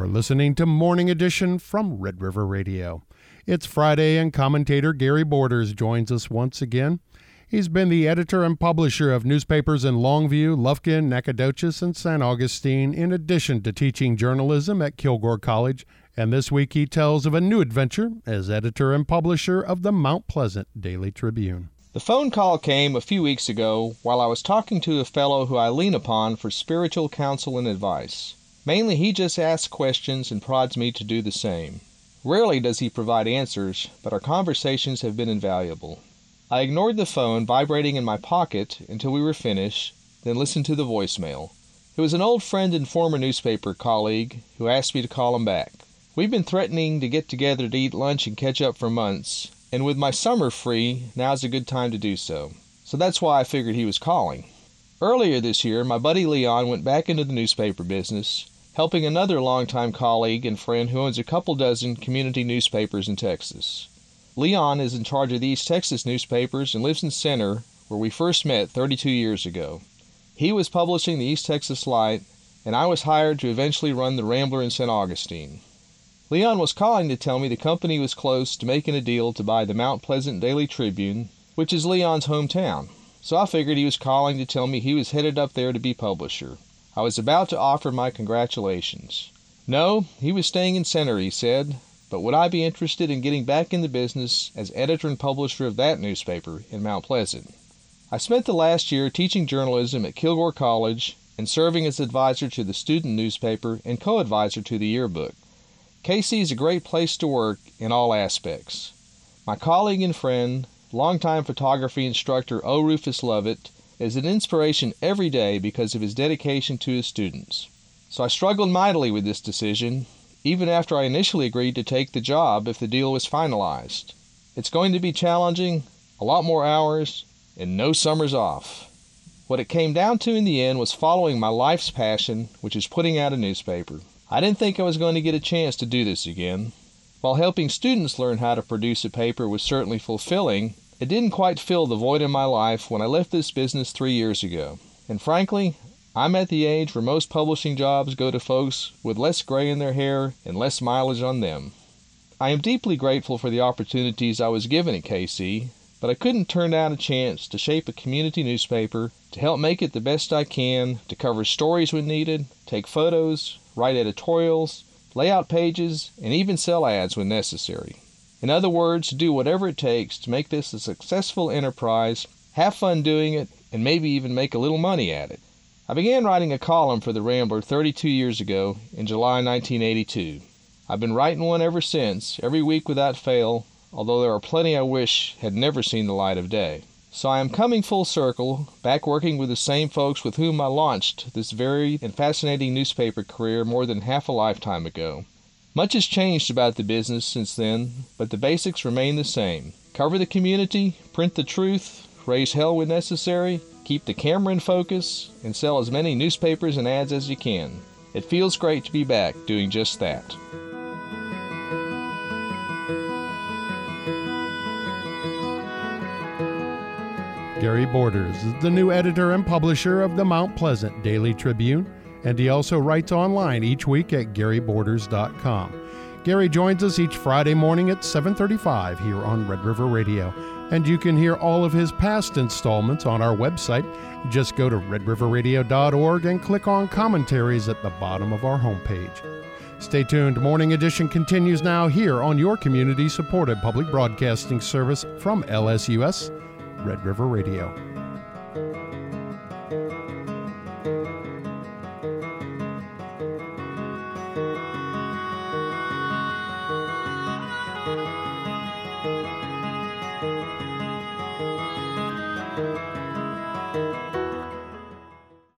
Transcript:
You're listening to Morning Edition from Red River Radio. It's Friday, and commentator Gary Borders joins us once again. He's been the editor and publisher of newspapers in Longview, Lufkin, Nacogdoches, and San Augustine, in addition to teaching journalism at Kilgore College. And this week he tells of a new adventure as editor and publisher of the Mount Pleasant Daily Tribune. The phone call came a few weeks ago while I was talking to a fellow who I lean upon for spiritual counsel and advice. Mainly, he just asks questions and prods me to do the same. Rarely does he provide answers, but our conversations have been invaluable. I ignored the phone vibrating in my pocket until we were finished, then listened to the voicemail. It was an old friend and former newspaper colleague who asked me to call him back. We've been threatening to get together to eat lunch and catch up for months, and with my summer free, now's a good time to do so. So that's why I figured he was calling. Earlier this year, my buddy Leon went back into the newspaper business, helping another longtime colleague and friend who owns a couple dozen community newspapers in Texas. Leon is in charge of the East Texas newspapers and lives in Center, where we first met 32 years ago. He was publishing the East Texas Light, and I was hired to eventually run the Rambler in San Augustine. Leon was calling to tell me the company was close to making a deal to buy the Mount Pleasant Daily Tribune, which is Leon's hometown. So I figured he was calling to tell me he was headed up there to be publisher. I was about to offer my congratulations. No, he was staying in Center, he said, but would I be interested in getting back in the business as editor and publisher of that newspaper in Mount Pleasant? I spent the last year teaching journalism at Kilgore College and serving as advisor to the student newspaper and co-advisor to the yearbook. KC is a great place to work in all aspects. My colleague and friend, longtime photography instructor O. Rufus Lovett, is an inspiration every day because of his dedication to his students. So I struggled mightily with this decision, even after I initially agreed to take the job if the deal was finalized. It's going to be challenging, a lot more hours, and no summers off. What it came down to in the end was following my life's passion, which is putting out a newspaper. I didn't think I was going to get a chance to do this again. While helping students learn how to produce a paper was certainly fulfilling, it didn't quite fill the void in my life when I left this business 3 years ago. And frankly, I'm at the age where most publishing jobs go to folks with less gray in their hair and less mileage on them. I am deeply grateful for the opportunities I was given at KC, but I couldn't turn down a chance to shape a community newspaper, to help make it the best I can, to cover stories when needed, take photos, write editorials, lay out pages, and even sell ads when necessary. In other words, do whatever it takes to make this a successful enterprise, have fun doing it, and maybe even make a little money at it. I began writing a column for the Rambler 32 years ago in July 1982. I've been writing one ever since, every week without fail, although there are plenty I wish had never seen the light of day. So I am coming full circle, back working with the same folks with whom I launched this varied and fascinating newspaper career more than half a lifetime ago. Much has changed about the business since then, but the basics remain the same. Cover the community, print the truth, raise hell when necessary, keep the camera in focus, and sell as many newspapers and ads as you can. It feels great to be back doing just that. Gary Borders is the new editor and publisher of the Mount Pleasant Daily Tribune, and he also writes online each week at GaryBorders.com. Gary joins us each Friday morning at 7:35 here on Red River Radio, and you can hear all of his past installments on our website. Just go to redriverradio.org and click on commentaries at the bottom of our homepage. Stay tuned. Morning Edition continues now here on your community-supported public broadcasting service from LSUS, Red River Radio.